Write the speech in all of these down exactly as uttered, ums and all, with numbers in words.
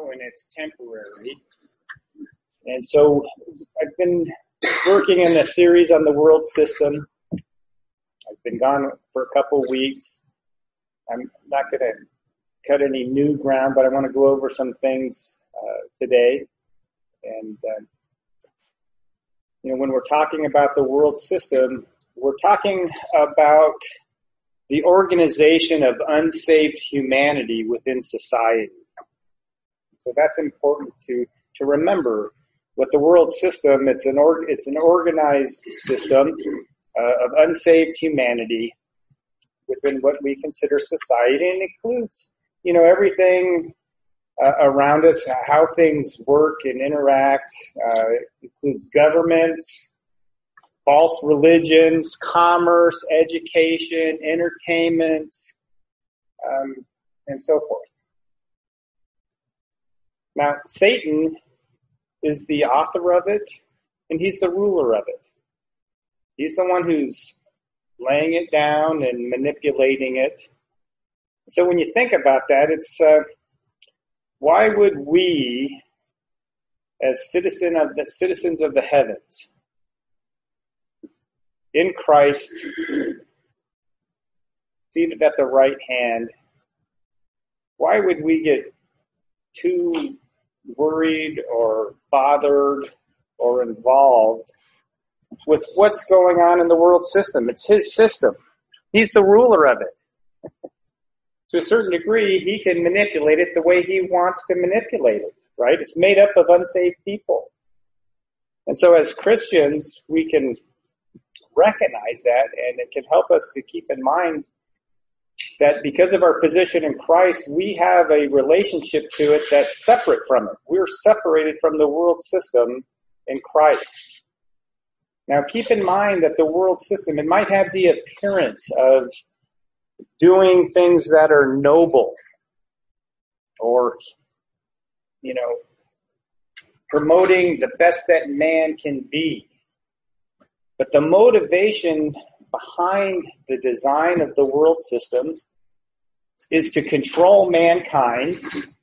and it's temporary. And so I've been working in a series on the world system. I've been gone for a couple of weeks. I'm not going to cut any new ground, but I want to go over some things uh, today. And, uh, you know, when we're talking about the world system, we're talking about the organization of unsaved humanity within society. So that's important to, to remember. What the world system, it's an org, it's an organized system uh, of unsaved humanity within what we consider society, and includes, you know, everything uh, around us, how things work and interact. Uh, it includes governments, false religions, commerce, education, entertainment, um, and so forth. Now, Satan is the author of it, and he's the ruler of it. He's the one who's laying it down and manipulating it. So when you think about that, it's uh, why would we, as citizen of the citizens of the heavens, in Christ, seated at the right hand, why would we get too worried or bothered or involved with what's going on in the world system? It's his system. He's the ruler of it. To a certain degree, he can manipulate it the way he wants to manipulate it, right? It's made up of unsaved people. And so as Christians, we can recognize that, and it can help us to keep in mind that because of our position in Christ, we have a relationship to it that's separate from it. We're separated from the world system in Christ. Now, keep in mind that the world system, it might have the appearance of doing things that are noble or, you know, promoting the best that man can be. But the motivation behind the design of the world system is to control mankind.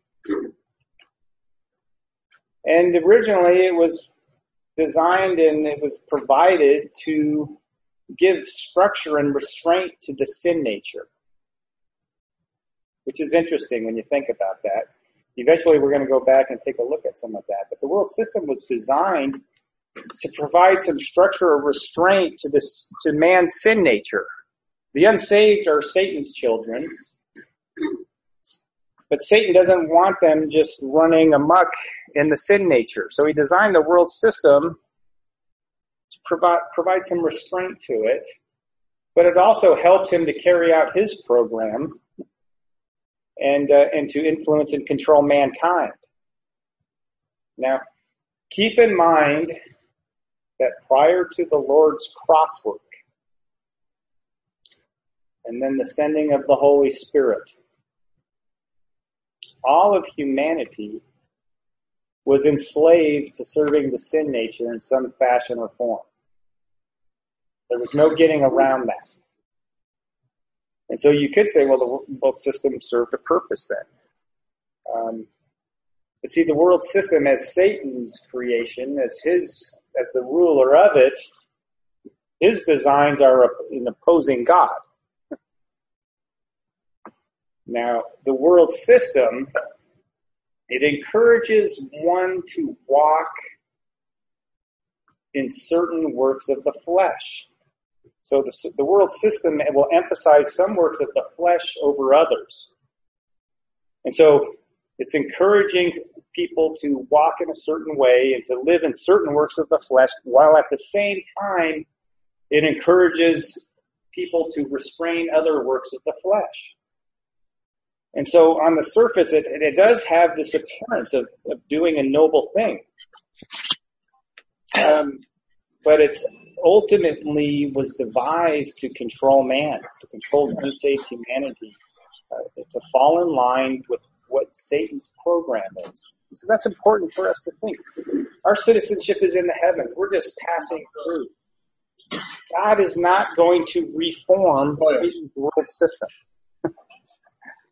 And originally it was designed and it was provided to give structure and restraint to the sin nature, which is interesting when you think about that. Eventually we're going to go back and take a look at some of that. But the world system was designed to provide some structure or restraint to this, to man's sin nature. The unsaved are Satan's children, but Satan doesn't want them just running amok in the sin nature. So he designed the world system to provide, provide some restraint to it, but it also helps him to carry out his program and, uh, and to influence and control mankind. Now, keep in mind that prior to the Lord's cross work and then the sending of the Holy Spirit, all of humanity was enslaved to serving the sin nature in some fashion or form. There was no getting around that. And so you could say, well, the world system served a purpose then. Um, but see, the world system as Satan's creation, as his as the ruler of it, his designs are in opposing God. Now, the world system, it encourages one to walk in certain works of the flesh. So the, the world system will emphasize some works of the flesh over others. And so it's encouraging people to walk in a certain way and to live in certain works of the flesh, while at the same time it encourages people to restrain other works of the flesh. And so on the surface, it, it does have this appearance of, of doing a noble thing. Um, but it's ultimately was devised to control man, to control unsaved humanity, uh, to fall in line with what Satan's program is. So that's important for us to think. Our citizenship is in the heavens. We're just passing through. God is not going to reform Satan's world system.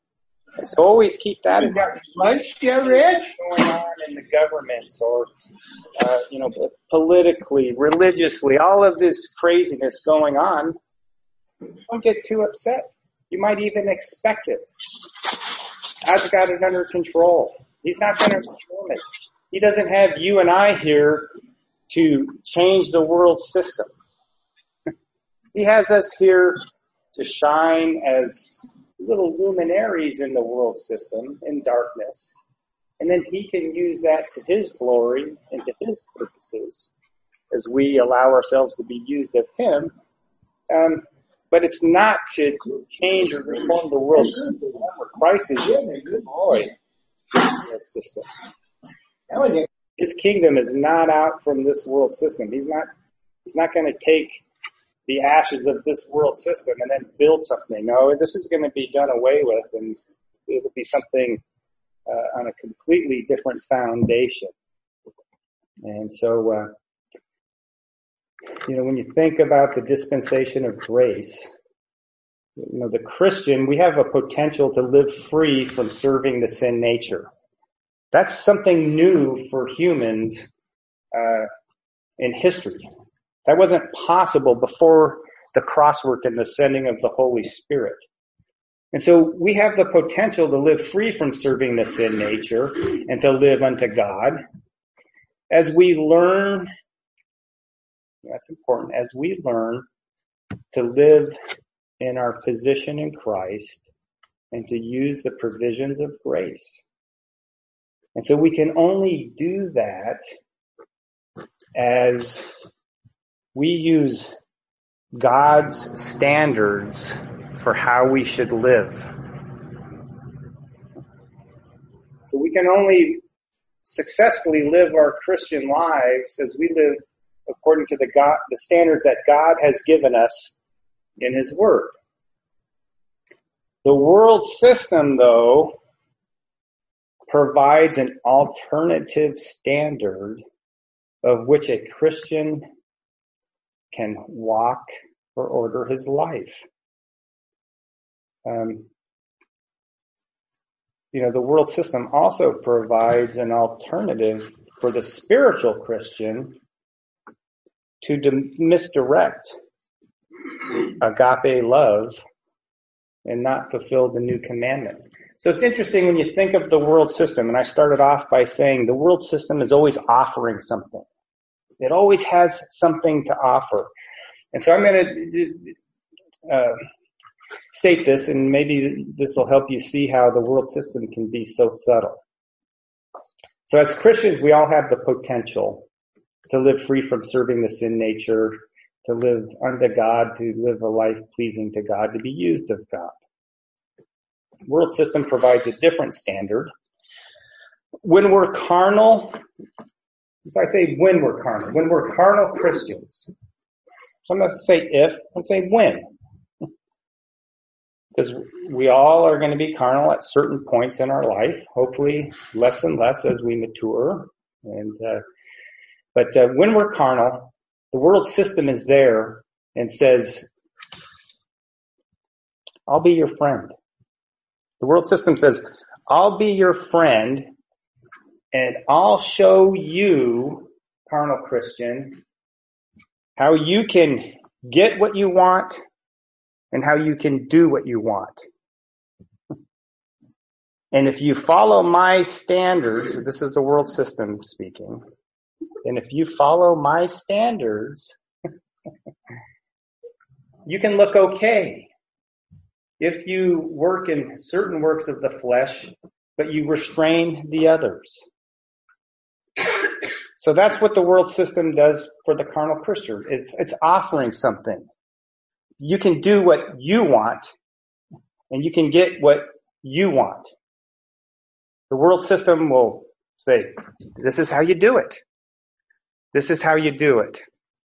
So always keep that You in got lunch there, Rich? going on in the governments or, uh, you know, politically, religiously, all of this craziness going on. Don't get too upset. You might even expect it. God's got it under control. He's not going to reform it. He doesn't have you and I here to change the world system. He has us here to shine as little luminaries in the world system in darkness. And then he can use that to his glory and to his purposes as we allow ourselves to be used of him. Um, but it's not to change or reform the world system. Remember, Christ is in and destroy the world system. His kingdom is not out from this world system. He's not, he's not going to take the ashes of this world system and then build something. No, this is going to be done away with, and it'll be something uh, on a completely different foundation. And so, uh, you know, when you think about the dispensation of grace, you know, the Christian, we have a potential to live free from serving the sin nature. That's something new for humans uh, in history. That wasn't possible before the cross work and the sending of the Holy Spirit. And so we have the potential to live free from serving the sin nature and to live unto God. As we learn, that's important, as we learn to live in our position in Christ and to use the provisions of grace. And so we can only do that as we use God's standards for how we should live. So we can only successfully live our Christian lives as we live according to the God, the standards that God has given us in His Word. The world system, though, provides an alternative standard of which a Christian can walk or order his life. Um, you know, the world system also provides an alternative for the spiritual Christian to de- misdirect agape love and not fulfill the new commandment. So it's interesting when you think of the world system, and I started off by saying the world system is always offering something. It always has something to offer. And so I'm going to uh, state this, and maybe this will help you see how the world system can be so subtle. So as Christians, we all have the potential to live free from serving the sin nature, to live unto God, to live a life pleasing to God, to be used of God. The world system provides a different standard. When we're carnal, so I say when we're carnal, when we're carnal Christians, so I'm going to say if, and say when. Because we all are going to be carnal at certain points in our life, hopefully less and less as we mature. And uh, But uh, when we're carnal, the world system is there and says, I'll be your friend. The world system says, I'll be your friend and I'll show you, carnal Christian, how you can get what you want and how you can do what you want. And if you follow my standards, this is the world system speaking, and if you follow my standards, you can look okay. If you work in certain works of the flesh, but you restrain the others. So that's what the world system does for the carnal Christian. It's, it's offering something. You can do what you want, and you can get what you want. The world system will say, this is how you do it. This is how you do it.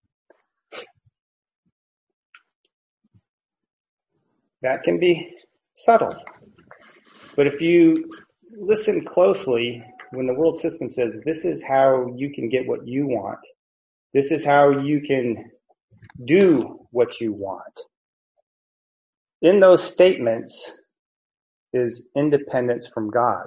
That can be subtle. But if you listen closely, when the world system says, this is how you can get what you want, this is how you can do what you want, in those statements, is independence from God.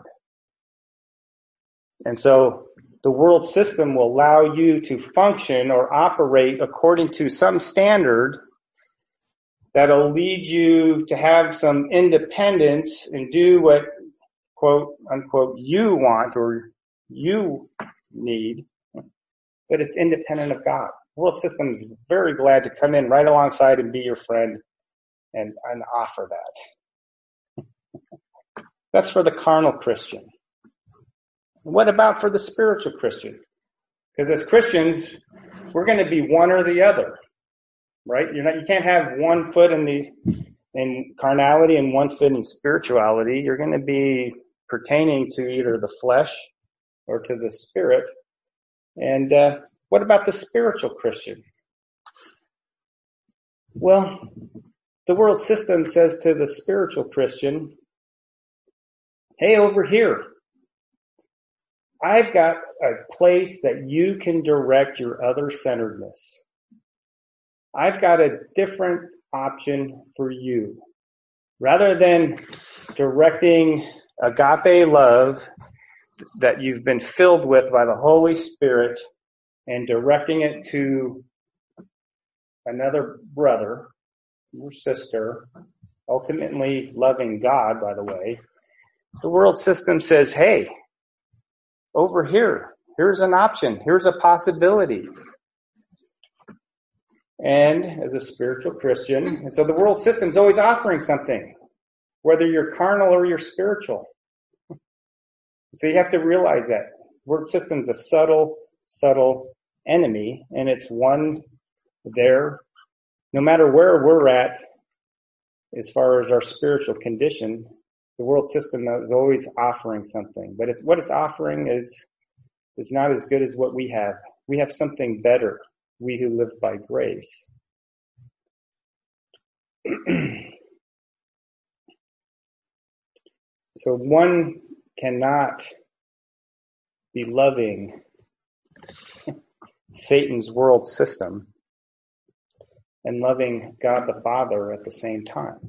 And so the world system will allow you to function or operate according to some standard that'll lead you to have some independence and do what, quote, unquote, you want or you need, but it's independent of God. The world system is very glad to come in right alongside and be your friend and, and offer that. That's for the carnal Christian. What about for the spiritual Christian? Because as Christians, we're going to be one or the other, right? You're not, you can't have one foot in the in carnality and one foot in spirituality. You're going to be pertaining to either the flesh or to the spirit. And uh, what about the spiritual Christian? Well, the world system says to the spiritual Christian, hey, over here, I've got a place that you can direct your other-centeredness. I've got a different option for you. Rather than directing agape love that you've been filled with by the Holy Spirit and directing it to another brother or sister, ultimately loving God, by the way, the world system says, hey, over here, here's an option, here's a possibility. And as a spiritual Christian, and so the world system's always offering something, whether you're carnal or you're spiritual. So you have to realize that. World system's a subtle, subtle enemy, and it's one there, no matter where we're at as far as our spiritual condition, the world system is always offering something. But it's, what it's offering is, is not as good as what we have. We have something better, we who live by grace. So one cannot be loving Satan's world system and loving God the Father at the same time.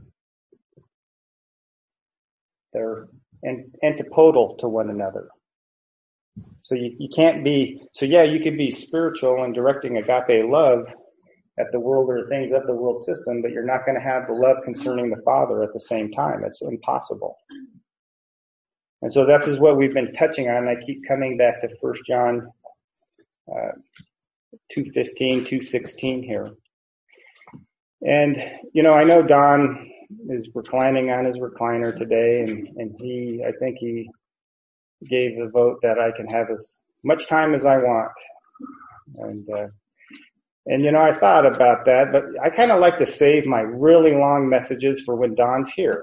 They're antipodal to one another. So you, you can't be, so yeah, you could be spiritual and directing agape love at the world or things of the world system, but you're not going to have the love concerning the Father at the same time. It's impossible. And so this is what we've been touching on. I keep coming back to First John uh, two fifteen, two sixteen here. And, you know, I know Don is reclining on his recliner today, and, and he, I think he gave the vote that I can have as much time as I want. And, uh, and you know, I thought about that, but I kind of like to save my really long messages for when Don's here.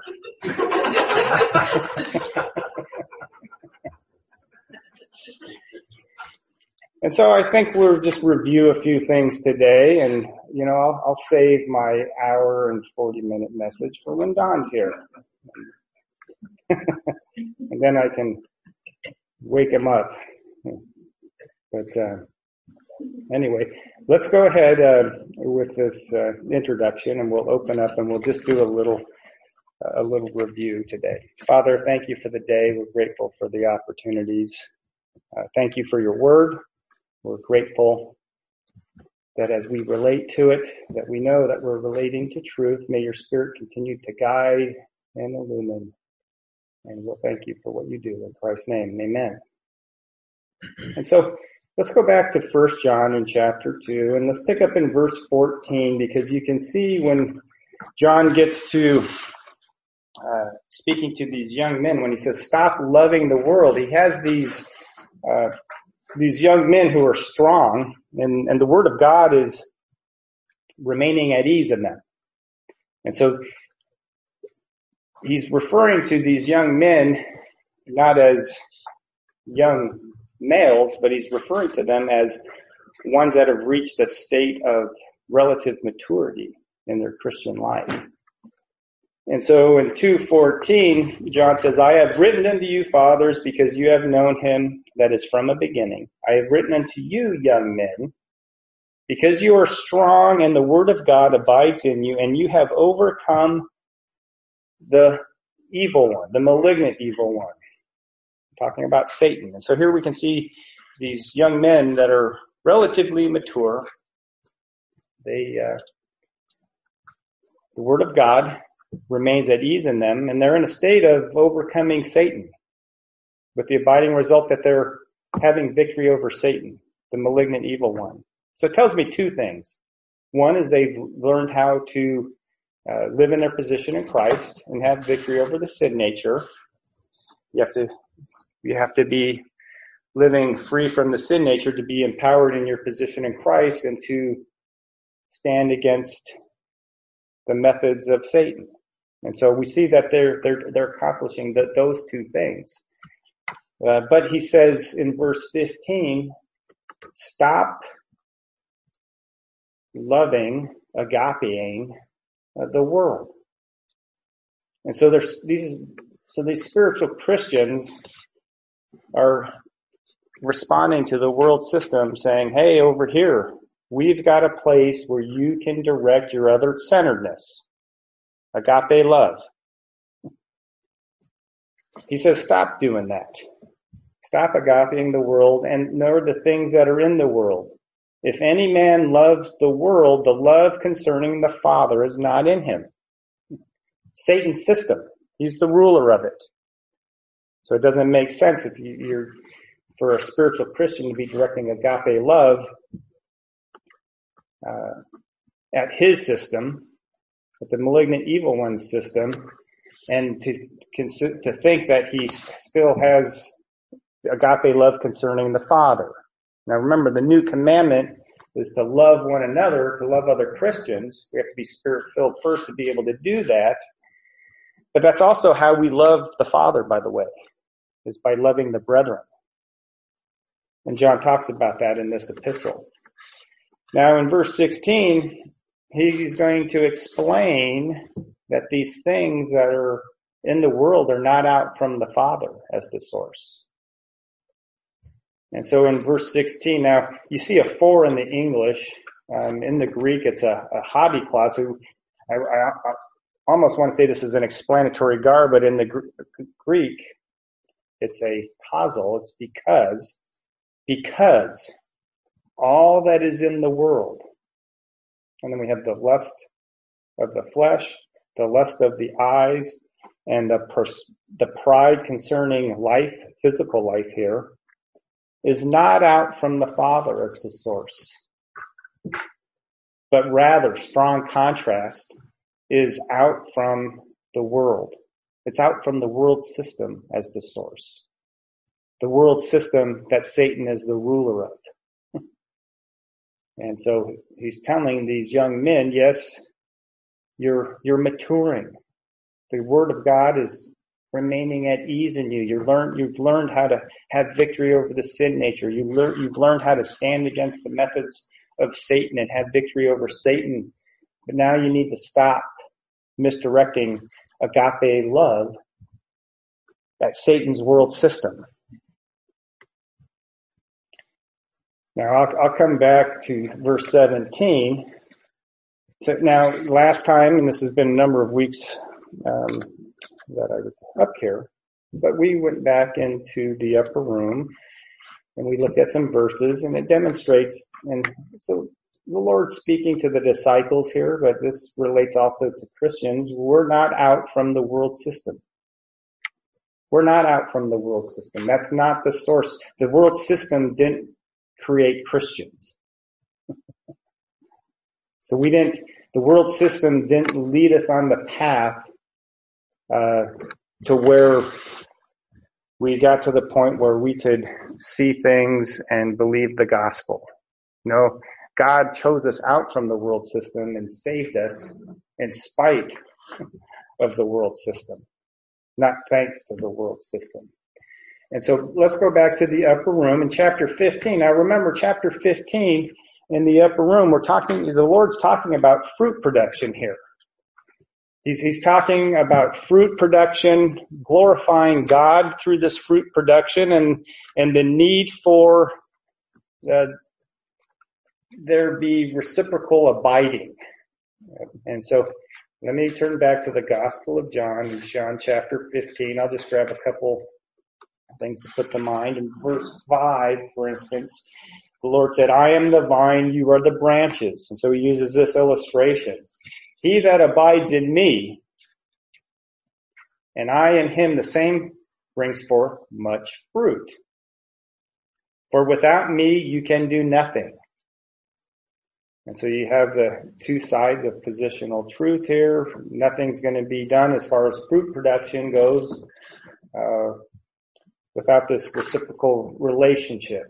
And so I think we'll just review a few things today, and, you know, I'll, I'll save my hour and forty minute message for when Don's here. And then I can wake him up. But uh, anyway, let's go ahead uh, with this uh, introduction, and we'll open up and we'll just do a little a little review today. Father, thank you for the day. We're grateful for the opportunities. Uh, thank you for your word. We're grateful that as we relate to it, that we know that we're relating to truth. May your Spirit continue to guide and illumine. And we'll thank you for what you do in Christ's name. Amen. And so let's go back to First John in chapter two, and let's pick up in verse fourteen, because you can see when John gets to uh, speaking to these young men, when he says, stop loving the world, he has these uh, these young men who are strong, and, and the word of God is remaining at ease in them. And so he's referring to these young men not as young males, but he's referring to them as ones that have reached a state of relative maturity in their Christian life. And so in two fourteen, John says, I have written unto you, fathers, because you have known him that is from the beginning. I have written unto you, young men, because you are strong and the word of God abides in you, and you have overcome the evil one, the malignant evil one. I'm talking about Satan. And so here we can see these young men that are relatively mature. They, uh, the Word of God remains at ease in them, and they're in a state of overcoming Satan, with the abiding result that they're having victory over Satan, the malignant evil one. So it tells me two things. One is they've learned how to uh, live in their position in Christ and have victory over the sin nature. You have to, you have to be living free from the sin nature to be empowered in your position in Christ and to stand against the methods of Satan. And so we see that they're they're they're accomplishing the, those two things. Uh, but he says in verse fifteen, stop loving, agapeing uh, the world. And so there's these so these spiritual Christians are responding to the world system, saying, "Hey, over here, we've got a place where you can direct your other-centeredness, agape love." He says, stop doing that. Stop agapeing the world and nor the things that are in the world. If any man loves the world, the love concerning the Father is not in him. Satan's system. He's the ruler of it. So it doesn't make sense if you, you're, for a spiritual Christian to be directing agape love uh, at his system, at the malignant evil one's system, and to to think that he still has agape love concerning the Father. Now remember, the new commandment is to love one another, to love other Christians. We have to be Spirit-filled first to be able to do that. But that's also how we love the Father, by the way, is by loving the brethren. And John talks about that in this epistle. Now in verse sixteen, he's going to explain that these things that are in the world are not out from the Father as the source. And so in verse sixteen, now you see a four in the English. Um, in the Greek, it's a, a hobby clause. So I, I, I almost want to say this is an explanatory garb, but in the Gr- Greek, it's a causal. It's because, because all that is in the world. And then we have the lust of the flesh, the lust of the eyes, and the, pers- the pride concerning life, physical life here, is not out from the Father as the source, but rather, strong contrast, is out from the world. It's out from the world system as the source. The world system that Satan is the ruler of. And so he's telling these young men, yes, you're, you're maturing. The Word of God is remaining at ease in you. You learn, you've learned how to have victory over the sin nature. You learn, you've learned how to stand against the methods of Satan and have victory over Satan. But now you need to stop misdirecting agape love at Satan's world system. Now I'll, I'll come back to verse seventeen. So now last time, and this has been a number of weeks um, that I was up here, but we went back into the upper room and we looked at some verses, and it demonstrates, and so the Lord's speaking to the disciples here, but this relates also to Christians. We're not out from the world system. We're not out from the world system. That's not the source. The world system didn't create Christians. So we didn't, the world system didn't lead us on the path uh, to where we got to the point where we could see things and believe the gospel. No, God chose us out from the world system and saved us in spite of the world system, not thanks to the world system. And so let's go back to the upper room in chapter fifteen. Now remember, chapter fifteen in the upper room, we're talking, the Lord's talking about fruit production here. He's, he's talking about fruit production, glorifying God through this fruit production, and, and the need for uh, there be reciprocal abiding. And so Let me turn back to the Gospel of John, John chapter fifteen. I'll just grab a couple things to put to mind. In verse five, for instance, the Lord said, I am the vine, you are the branches. And so he uses this illustration. He that abides in me, and I in him, the same brings forth much fruit. For without me, you can do nothing. And so you have the two sides of positional truth here. Nothing's going to be done as far as fruit production goes uh, without this reciprocal relationship.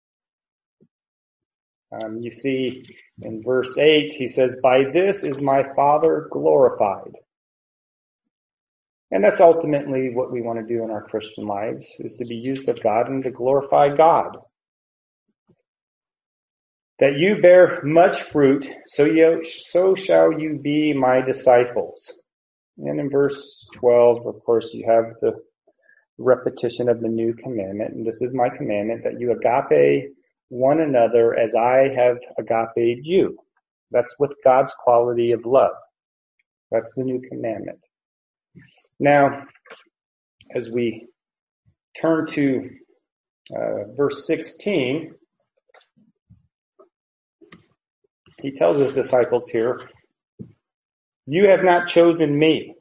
Um, you see in verse eight, he says, by this is my Father glorified. And that's ultimately what we want to do in our Christian lives, is to be used of God and to glorify God. That you bear much fruit, so you, so shall you be my disciples. And in verse twelve, of course, you have the repetition of the new commandment. And this is my commandment, that you agape one another as I have agaped you. That's with God's quality of love. That's the new commandment. Now, as we turn to uh, verse sixteen, he tells his disciples here, you have not chosen me.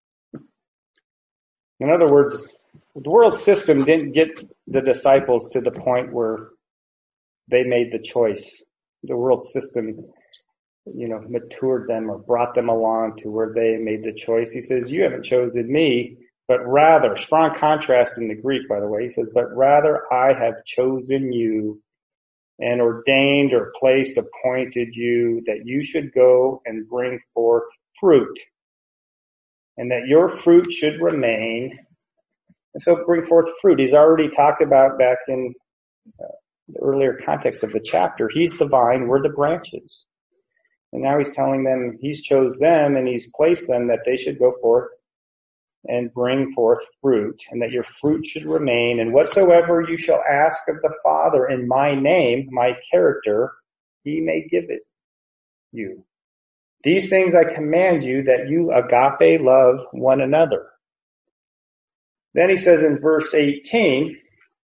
In other words, the world system didn't get the disciples to the point where they made the choice. The world system, you know, matured them or brought them along to where they made the choice. He says, you haven't chosen me, but rather, strong contrast in the Greek, by the way, he says, but rather I have chosen you and ordained or placed, appointed you that you should go and bring forth fruit, and that your fruit should remain. And so bring forth fruit. He's already talked about back in uh, the earlier context of the chapter. He's the vine, we're the branches. And now he's telling them he's chose them and he's placed them that they should go forth and bring forth fruit, and that your fruit should remain. And whatsoever you shall ask of the Father in my name, my character, he may give it you. These things I command you, that you agape love one another. Then he says in verse eighteen,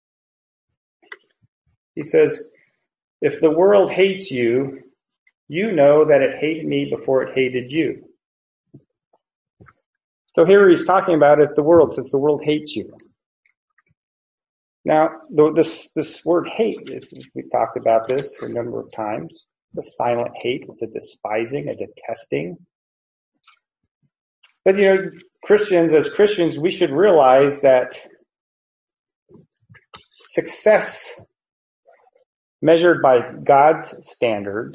he says, if the world hates you, you know that it hated me before it hated you. So here he's talking about if the world, since the world hates you. Now, this this word hate, is, we've talked about this a number of times. The silent hate, it's a despising, a detesting. But you know, Christians, as Christians, we should realize that success measured by God's standard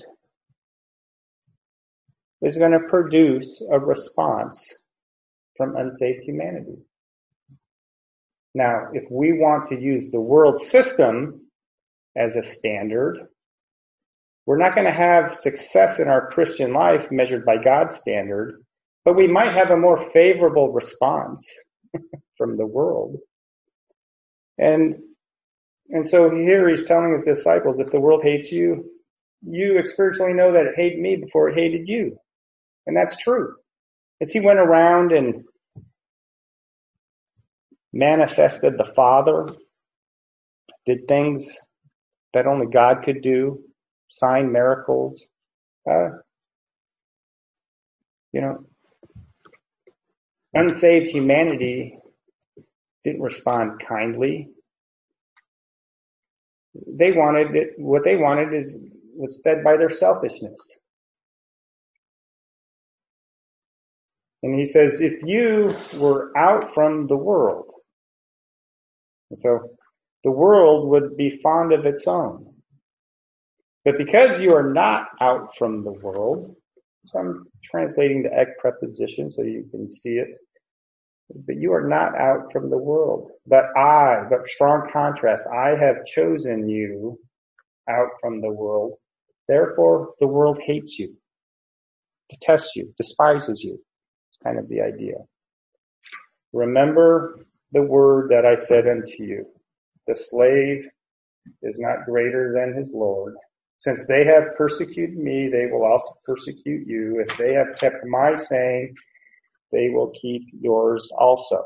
is going to produce a response from unsaved humanity. Now, if we want to use the world system as a standard, we're not going to have success in our Christian life measured by God's standard, but we might have a more favorable response from the world. And and so here he's telling his disciples, if the world hates you, you experientially know that it hated me before it hated you. And that's true. As he went around and manifested the Father, did things that only God could do, sign miracles, uh, you know, unsaved humanity didn't respond kindly. They wanted it, what they wanted is, was fed by their selfishness. And he says, if you were out from the world, and so the world would be fond of its own. But because you are not out from the world, so I'm translating the ek preposition so you can see it, but you are not out from the world. But I, but strong contrast, I have chosen you out from the world. Therefore, the world hates you, detests you, despises you. It's kind of the idea. Remember the word that I said unto you. The slave is not greater than his Lord. Since they have persecuted me, they will also persecute you. If they have kept my saying, they will keep yours also.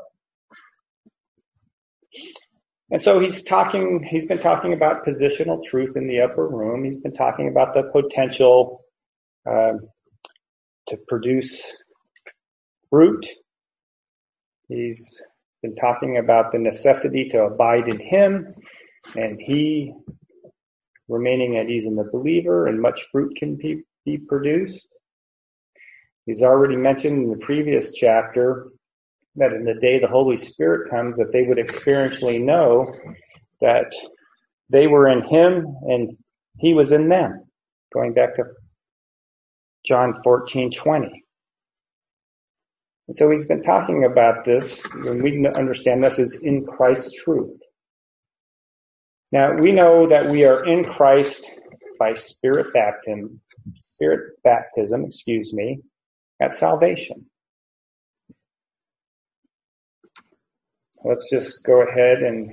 And so he's talking, he's been talking about positional truth in the upper room. He's been talking about the potential uh, to produce fruit. He's been talking about the necessity to abide in him and he remaining at ease in the believer, and much fruit can be, be produced. He's already mentioned in the previous chapter that in the day the Holy Spirit comes, that they would experientially know that they were in him and he was in them. Going back to John fourteen twenty. And so he's been talking about this, and we understand this is in Christ's truth. Now, we know that we are in Christ by spirit baptism, spirit baptism, excuse me, at salvation. Let's just go ahead and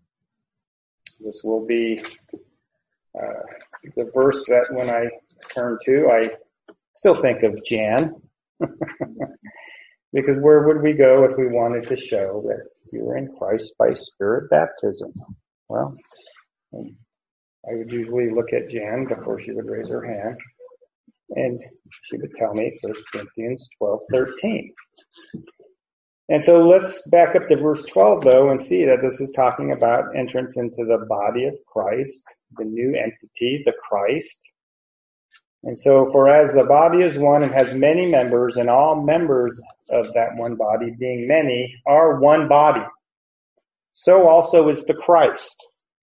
this will be uh, the verse that when I turn to, I still think of Jan. Because where would we go if we wanted to show that you were in Christ by spirit baptism? Well, I would usually look at Jan before she would raise her hand, and she would tell me First Corinthians twelve thirteen. And so let's back up to verse twelve, though, and see that this is talking about entrance into the body of Christ, the new entity, the Christ. And so, for as the body is one and has many members, and all members of that one body, being many, are one body, so also is the Christ.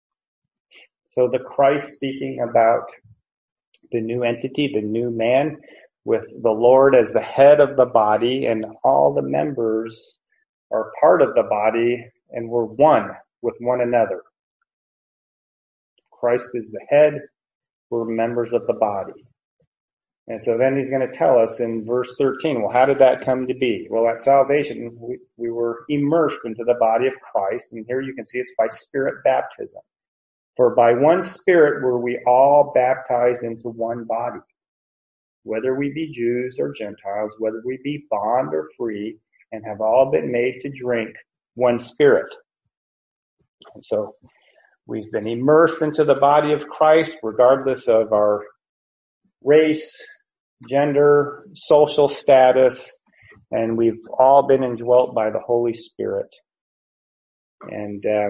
So the Christ speaking about the new entity, the new man, with the Lord as the head of the body, and all the members are part of the body, and we're one with one another. Christ is the head, we're members of the body. And so then he's going to tell us in verse thirteen, well, how did that come to be? Well, at salvation, we, we were immersed into the body of Christ, and here you can see it's by spirit baptism. For by one Spirit were we all baptized into one body, whether we be Jews or Gentiles, whether we be bond or free, and have all been made to drink one Spirit. And so we've been immersed into the body of Christ, regardless of our race, gender, social status, and we've all been indwelt by the Holy Spirit. And uh,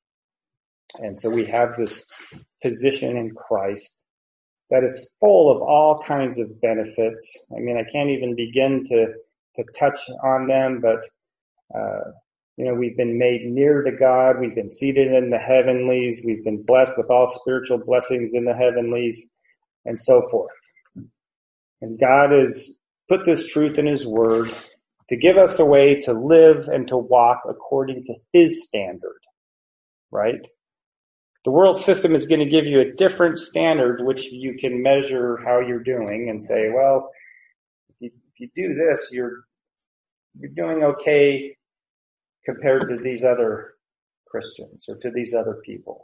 and so we have this position in Christ that is full of all kinds of benefits. I mean, I can't even begin to to touch on them, but uh, you know, we've been made near to God. We've been seated in the heavenlies. We've been blessed with all spiritual blessings in the heavenlies, and so forth. And God has put this truth in His Word to give us a way to live and to walk according to His standard, right? The world system is going to give you a different standard which you can measure how you're doing and say, well, if you, if you do this, you're you're doing okay compared to these other Christians or to these other people.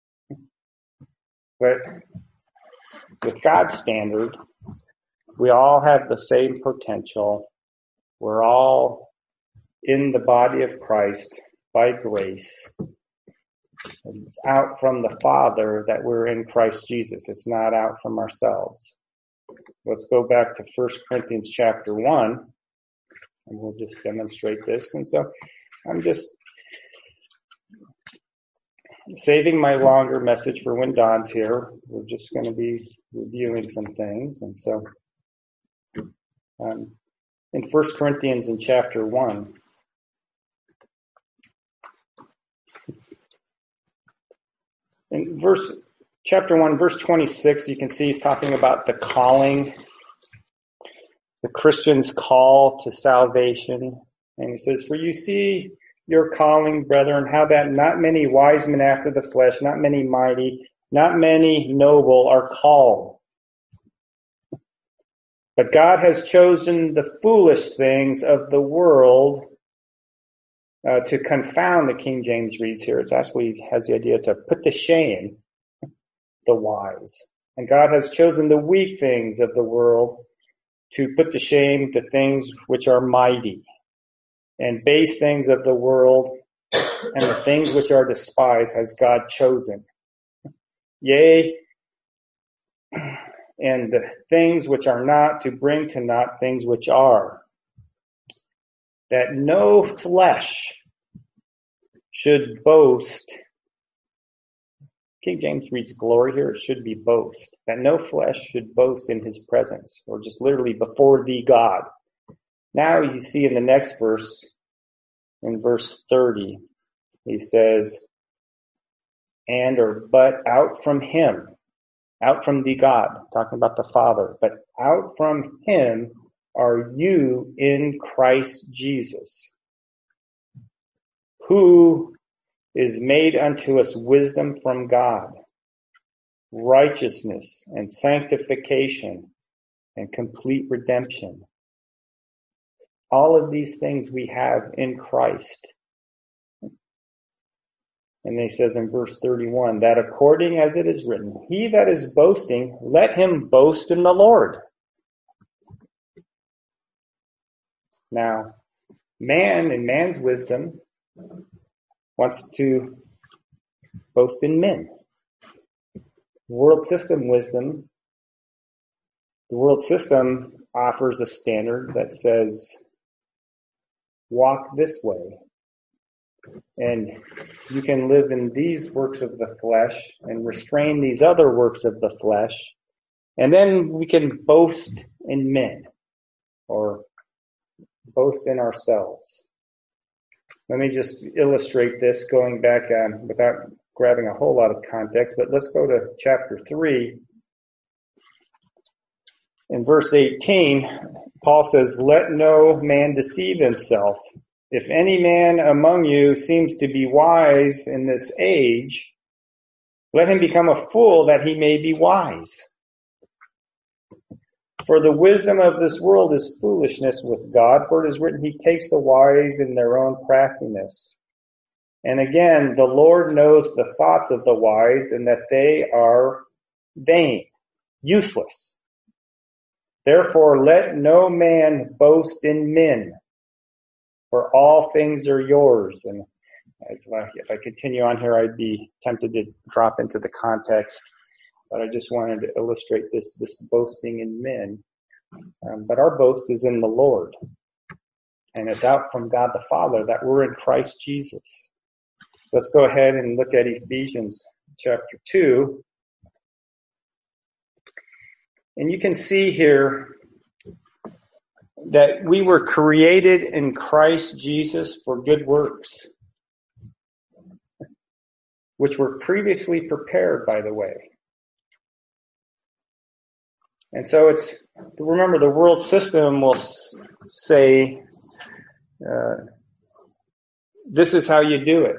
But with God's standard, we all have the same potential. We're all in the body of Christ by grace. It's out from the Father that we're in Christ Jesus. It's not out from ourselves. Let's go back to First Corinthians chapter one, and we'll just demonstrate this. And so I'm just saving my longer message for when Don's here. We're just going to be reviewing some things. And so um, in First Corinthians in chapter one, in verse, chapter one, verse twenty-six, you can see he's talking about the calling, the Christian's call to salvation. And he says, for you see your calling, brethren, how that not many wise men after the flesh, not many mighty, not many noble are called. But God has chosen the foolish things of the world Uh, to confound, the King James reads here. It actually has the idea to put to shame the wise. And God has chosen the weak things of the world to put to shame the things which are mighty, and base things of the world and the things which are despised has God chosen. Yea, and the things which are not, to bring to naught things which are, that no flesh should boast. King James reads glory here. It should be boast. That no flesh should boast in his presence, or just literally before thee, God. Now you see in the next verse, in verse thirty, he says, and or but out from him, out from thee, God, talking about the Father, but out from him are you in Christ Jesus, who is made unto us wisdom from God, righteousness and sanctification and complete redemption. All of these things we have in Christ. And he says in verse thirty-one, that according as it is written, he that is boasting, let him boast in the Lord. Now, man in man's wisdom wants to boast in men. World system wisdom, the world system offers a standard that says, walk this way. And you can live in these works of the flesh and restrain these other works of the flesh. And then we can boast in men or boast in ourselves. Let me just illustrate this going back um, without grabbing a whole lot of context, but let's go to chapter three. In verse eighteen, Paul says, let no man deceive himself. If any man among you seems to be wise in this age, let him become a fool that he may be wise. For the wisdom of this world is foolishness with God, for it is written, he takes the wise in their own craftiness. And again, the Lord knows the thoughts of the wise, and that they are vain, useless. Therefore, let no man boast in men, for all things are yours. And if I continue on here, I'd be tempted to drop into the context, but I just wanted to illustrate this, this boasting in men. Um, but our boast is in the Lord. And it's out from God the Father that we're in Christ Jesus. Let's go ahead and look at Ephesians chapter two. And you can see here that we were created in Christ Jesus for good works, which were previously prepared, by the way. And so it's, remember, the world system will say, uh, this is how you do it.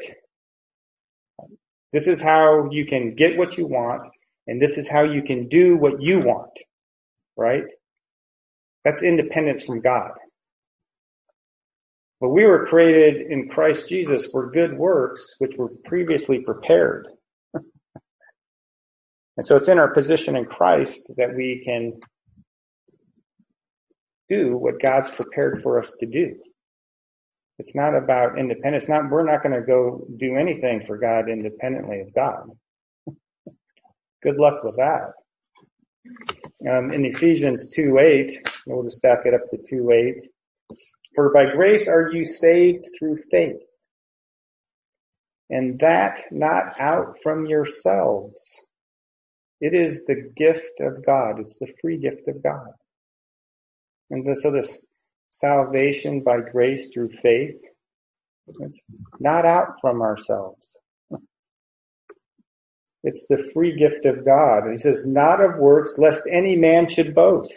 This is how you can get what you want, and this is how you can do what you want, right? That's independence from God. But we were created in Christ Jesus for good works, which were previously prepared. And so it's in our position in Christ that we can do what God's prepared for us to do. It's not about independence. It's not, we're not going to go do anything for God independently of God. Good luck with that. Um, in Ephesians two eight, we'll just back it up to two eight. For by grace are you saved through faith, and that not out from yourselves. It is the gift of God. It's the free gift of God. And so this salvation by grace through faith, it's not out from ourselves. It's the free gift of God. And he says, not of works, lest any man should boast.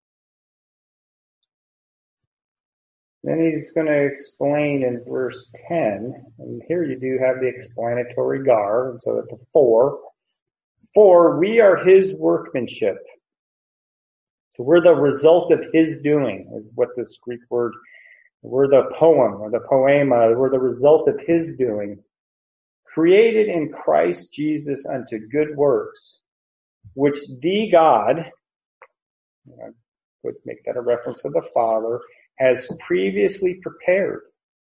Then he's going to explain in verse ten, and here you do have the explanatory gar, and so that's the four. For we are his workmanship. So we're the result of his doing, is what this Greek word, we're the poem, or the poema, we're the result of his doing. Created in Christ Jesus unto good works, which the God, I would make that a reference to the Father, has previously prepared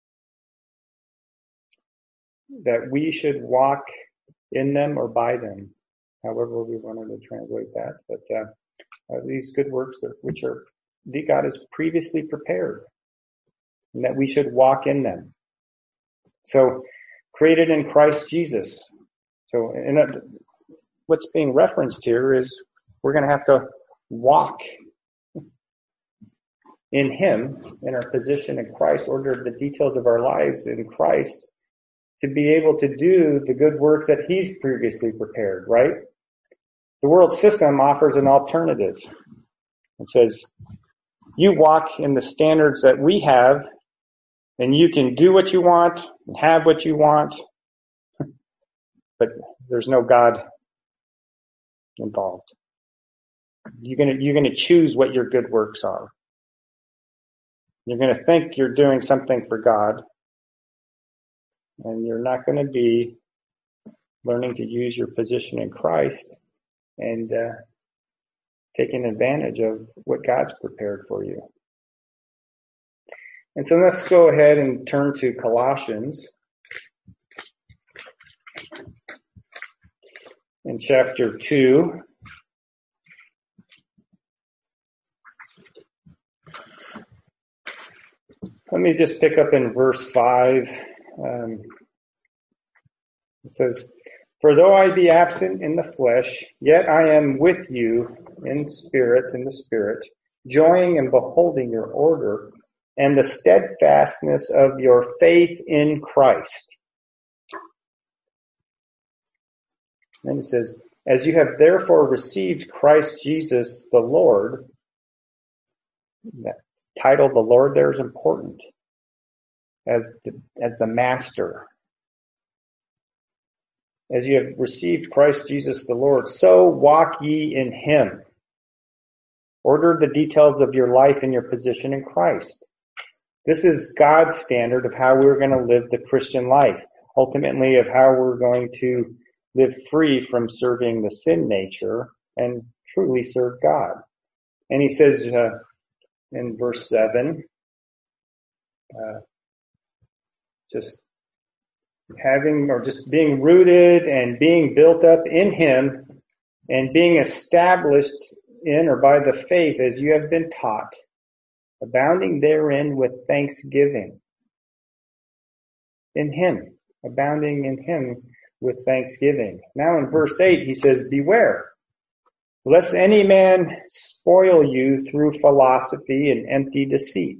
that we should walk in them or by them, however we wanted to translate that. But uh, uh, these good works, that, which are the God has previously prepared, and that we should walk in them. So, created in Christ Jesus. So, in a, what's being referenced here is we're going to have to walk in Him, in our position in Christ, order the details of our lives in Christ, to be able to do the good works that He's previously prepared, right? The world system offers an alternative. It says, you walk in the standards that we have, and you can do what you want and have what you want, but there's no God involved. You're gonna, you're gonna choose what your good works are. You're gonna think you're doing something for God, and you're not gonna be learning to use your position in Christ and uh, taking advantage of what God's prepared for you. And so let's go ahead and turn to Colossians in chapter two. Let me just pick up in verse five. Um, it says, for though I be absent in the flesh, yet I am with you in spirit, in the spirit, joying and beholding your order and the steadfastness of your faith in Christ. Then it says, as you have therefore received Christ Jesus the Lord, that title, the Lord, there is important, as the, as the Master. As you have received Christ Jesus the Lord, so walk ye in Him. Order the details of your life and your position in Christ. This is God's standard of how we're going to live the Christian life, ultimately of how we're going to live free from serving the sin nature and truly serve God. And He says uh, in verse seven, uh, just having or just being rooted and being built up in Him and being established in or by the faith as you have been taught, abounding therein with thanksgiving. In Him, abounding in Him with thanksgiving. Now in verse eight, he says, beware, lest any man spoil you through philosophy and empty deceit.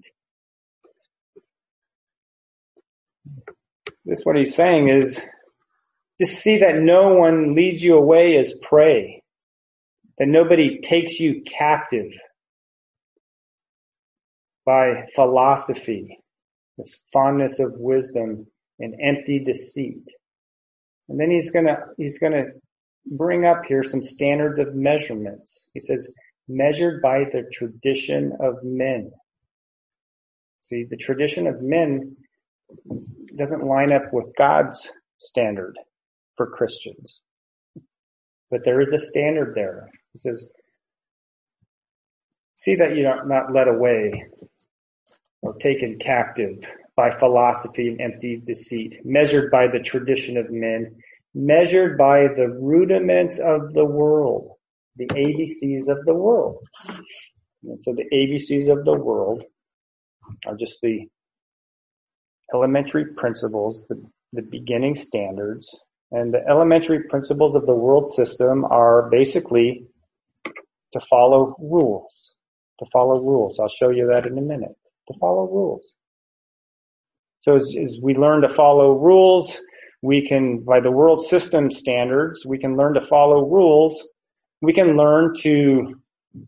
This what he's saying is, just see that no one leads you away as prey, that nobody takes you captive by philosophy, this fondness of wisdom and empty deceit. And then he's gonna, he's gonna bring up here some standards of measurements. He says, measured by the tradition of men. See, the tradition of men doesn't line up with God's standard for Christians. But there is a standard there. He says, see that you're not led away or taken captive by philosophy and empty deceit, measured by the tradition of men, measured by the rudiments of the world, the A B Cs of the world. And so the A B Cs of the world are just the elementary principles, the, the beginning standards, and the elementary principles of the world system are basically to follow rules, to follow rules. I'll show you that in a minute, to follow rules. So as, as we learn to follow rules, we can, by the world system standards, we can learn to follow rules. We can learn to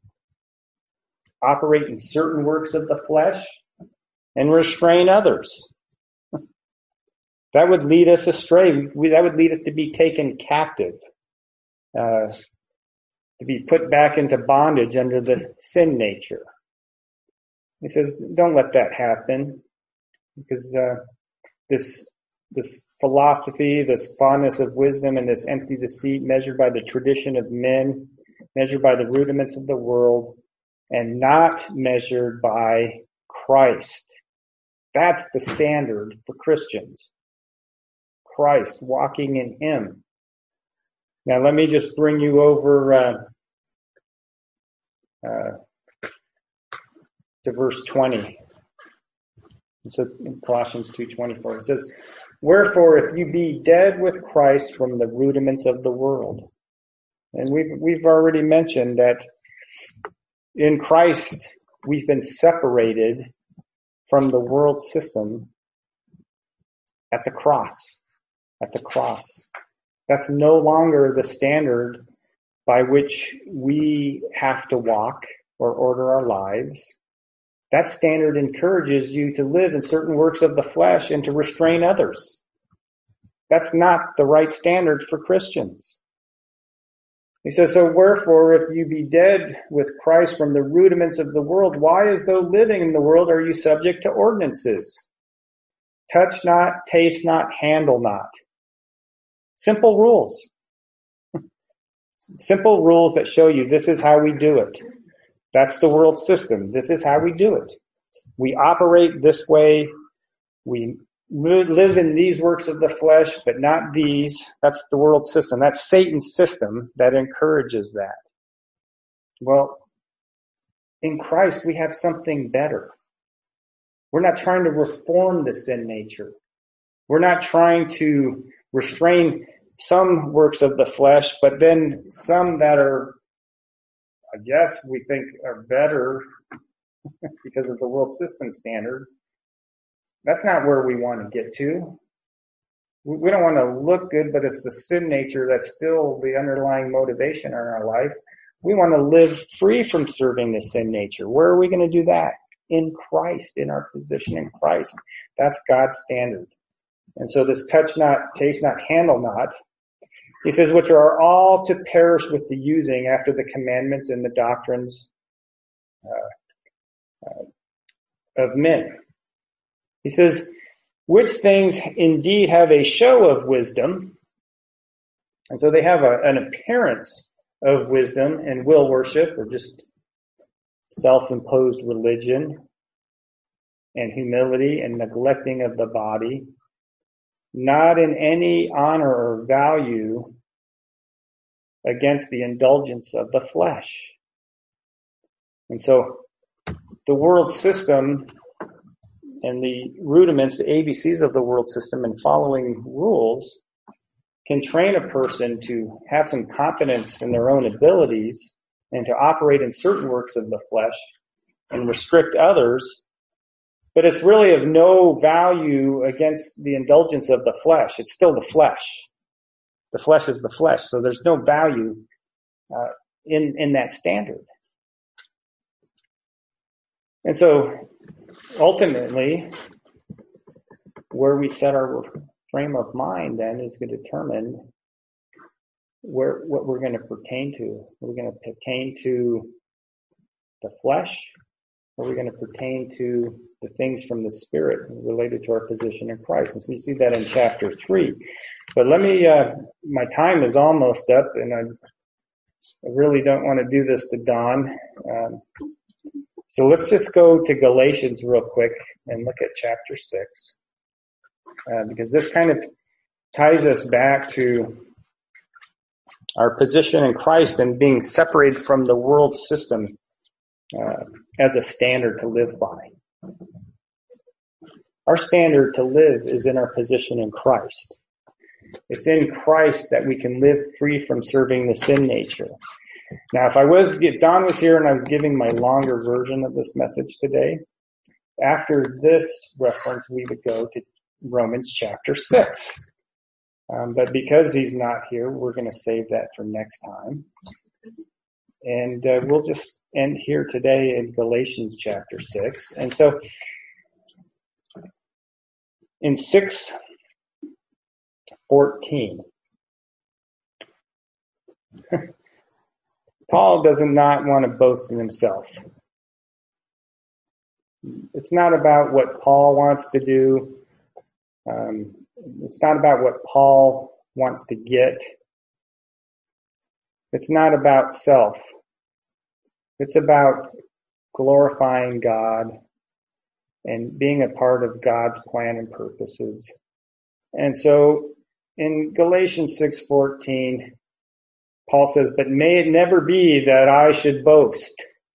operate in certain works of the flesh and restrain others. That would lead us astray. We, that would lead us to be taken captive, uh, to be put back into bondage under the sin nature. He says, don't let that happen, because uh, this this philosophy, this fondness of wisdom, and this empty deceit measured by the tradition of men, measured by the rudiments of the world, and not measured by Christ. That's the standard for Christians. Christ, walking in Him. Now let me just bring you over uh, uh, to verse twenty. So in Colossians two twenty-four, it says, "Wherefore, if you be dead with Christ from the rudiments of the world." And we've, we've already mentioned that in Christ, we've been separated from the world system at the cross. At the cross. That's no longer the standard by which we have to walk or order our lives. That standard encourages you to live in certain works of the flesh and to restrain others. That's not the right standard for Christians. He says, "So wherefore, if you be dead with Christ from the rudiments of the world, why as though living in the world are you subject to ordinances? Touch not, taste not, handle not." Simple rules. Simple rules that show you this is how we do it. That's the world system. This is how we do it. We operate this way. We live in these works of the flesh, but not these. That's the world system. That's Satan's system that encourages that. Well, in Christ, we have something better. We're not trying to reform the sin nature. We're not trying to restrain some works of the flesh, but then some that are, I guess, we think are better because of the world system standards. That's not where we want to get to. We don't want to look good, but it's the sin nature that's still the underlying motivation in our life. We want to live free from serving the sin nature. Where are we going to do that? In Christ, in our position in Christ. That's God's standard. And so this touch not, taste not, handle not, he says, which are all to perish with the using after the commandments and the doctrines uh, uh, of men. He says, which things indeed have a show of wisdom. And so they have a, an appearance of wisdom and will worship, or just self-imposed religion and humility and neglecting of the body, not in any honor or value against the indulgence of the flesh. And so the world system and the rudiments, the A B Cs of the world system and following rules can train a person to have some confidence in their own abilities and to operate in certain works of the flesh and restrict others. But it's really of no value against the indulgence of the flesh. It's still the flesh. The flesh is the flesh. So there's no value uh, in, in that standard. And so ultimately, where we set our frame of mind then is going to determine where what we're going to pertain to. Are we going to pertain to the flesh? Or are we going to pertain to the things from the Spirit related to our position in Christ? And so you see that in chapter three. But let me, uh, my time is almost up, and I, I really don't want to do this to Don. Um, so let's just go to Galatians real quick and look at chapter six. Uh, because this kind of ties us back to our position in Christ and being separated from the world system uh, as a standard to live by. Our standard to live is in our position in Christ. It's in Christ that we can live free from serving the sin nature. Now, if I was, if Don was here and I was giving my longer version of this message today, after this reference, we would go to Romans chapter six. Um, but because he's not here, we're going to save that for next time. And uh, we'll just end here today in Galatians chapter six. And so in six fourteen, Paul does not want to boast in himself. It's not about what Paul wants to do. Um, it's not about what Paul wants to get. It's not about self. It's about glorifying God and being a part of God's plan and purposes. And so in Galatians six fourteen, Paul says, "But may it never be that I should boast."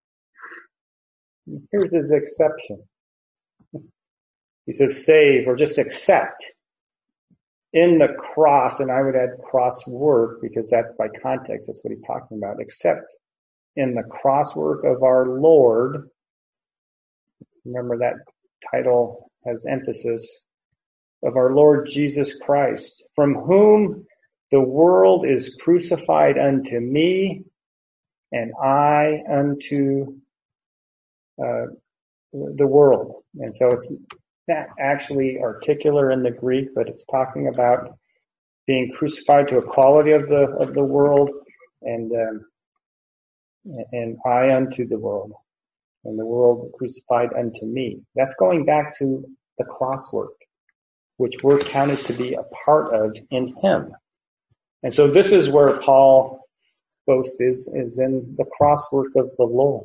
Here's his exception. He says, "Save," or just accept, in the cross, and I would add cross work, because that's by context, that's what he's talking about, except in the cross work of our Lord. Remember that title has emphasis, of our Lord Jesus Christ, from whom the world is crucified unto me, and I unto uh, the world. And so it's not actually articular in the Greek, but it's talking about being crucified to a quality of the of the world, and um, and I unto the world, and the world crucified unto me. That's going back to the cross work, which we're counted to be a part of in Him. And so this is where Paul boast is, is in the cross work of the Lord.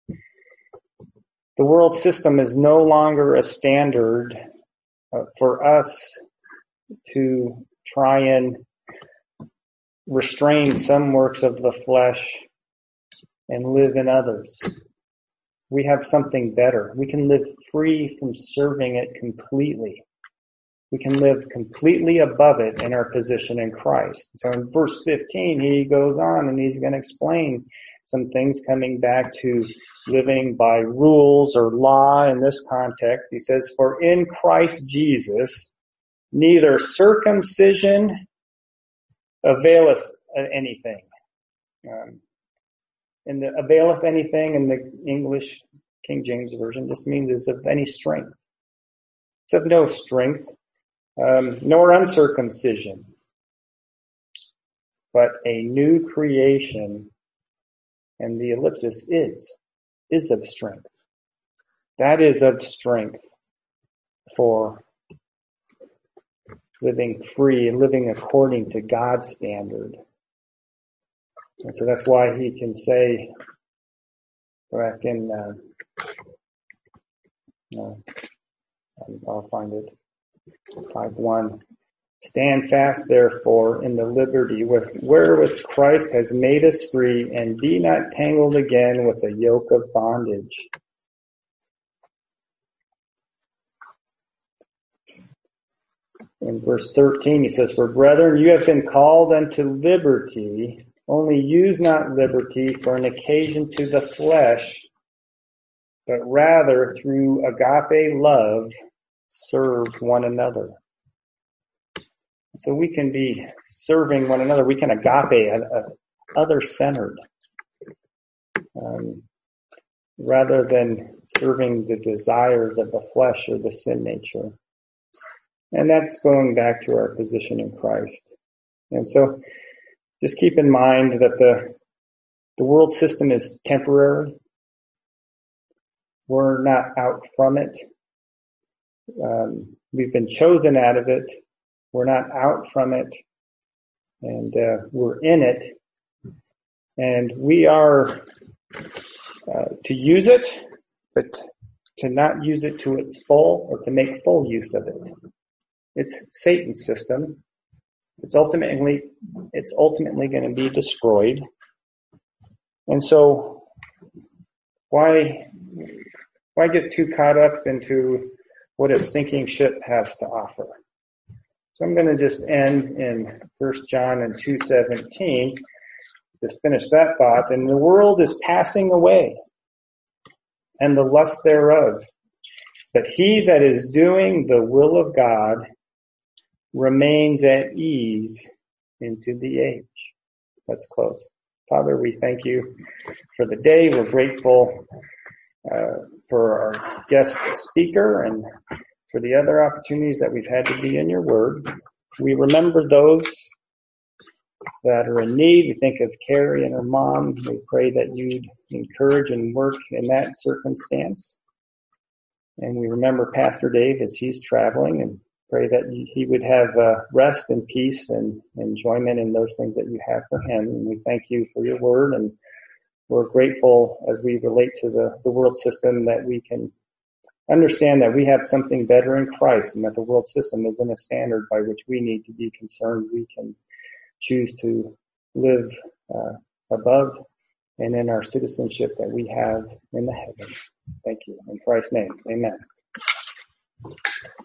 The world system is no longer a standard uh, for us to try and restrain some works of the flesh and live in others. We have something better. We can live free from serving it completely. We can live completely above it in our position in Christ. So in verse fifteen, he goes on and he's going to explain some things coming back to living by rules or law in this context. He says, "For in Christ Jesus, neither circumcision availeth anything." Um, and the availeth anything in the English King James Version just means is of any strength. It's of no strength, um, nor uncircumcision, but a new creation. And the ellipsis is, is of strength. That is of strength for living free and living according to God's standard. And so that's why he can say back in, uh, no, I'll find it, five one, "Stand fast, therefore, in the liberty with wherewith Christ has made us free, and be not tangled again with the yoke of bondage." In verse thirteen, he says, "For brethren, you have been called unto liberty, only use not liberty for an occasion to the flesh, but rather through agape love serve one another." So we can be serving one another. We can agape, uh, other-centered, um, rather than serving the desires of the flesh or the sin nature. And that's going back to our position in Christ. And so just keep in mind that the the world system is temporary. We're not out from it. Um, we've been chosen out of it. We're not out from it, and uh, we're in it, and we are uh, to use it, but to not use it to its full or to make full use of it. It's Satan's system. It's ultimately, it's ultimately going to be destroyed. And so, why, why get too caught up into what a sinking ship has to offer? So I'm going to just end in First John and two seventeen, just finish that thought. "And the world is passing away, and the lust thereof. But he that is doing the will of God remains at ease into the age." Let's close. Father, we thank you for the day. We're grateful uh, for our guest speaker and for the other opportunities that we've had to be in your word. We remember those that are in need. We think of Carrie and her mom. We pray that you'd encourage and work in that circumstance. And we remember Pastor Dave as he's traveling, and Pray that he would have uh, rest and peace and enjoyment in those things that you have for him. And we thank you for your word, and we're grateful as we relate to the, the world system that we can understand that we have something better in Christ, and that the world system isn't a standard by which we need to be concerned. We can choose to live uh, above and in our citizenship that we have in the heavens. Thank you. In Christ's name, amen.